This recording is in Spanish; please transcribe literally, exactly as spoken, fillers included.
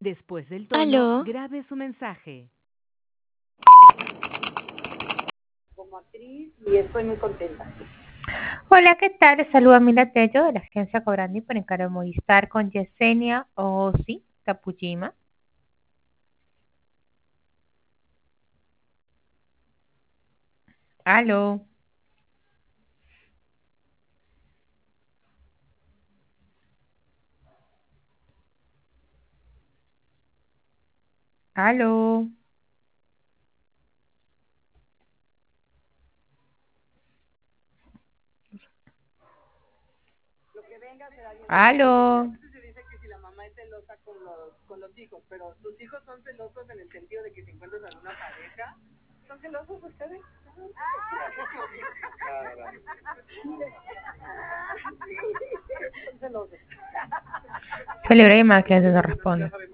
Después del tono, Aló. grabe su mensaje. Como actriz y estoy muy contenta. Hola, ¿qué tal? Les saluda Mila Tello de la agencia Cobrandi por encargo de Movistar con Yesenia Osi Tapujima. Aló. Aló. Lo que venga será bien. Aló. A veces se dice que si la mamá es celosa con los, con los hijos, pero tus hijos son celosos en el sentido de que si encuentras alguna pareja, ¿son celosos ustedes? Son celosos. Celebra llamada que no responde.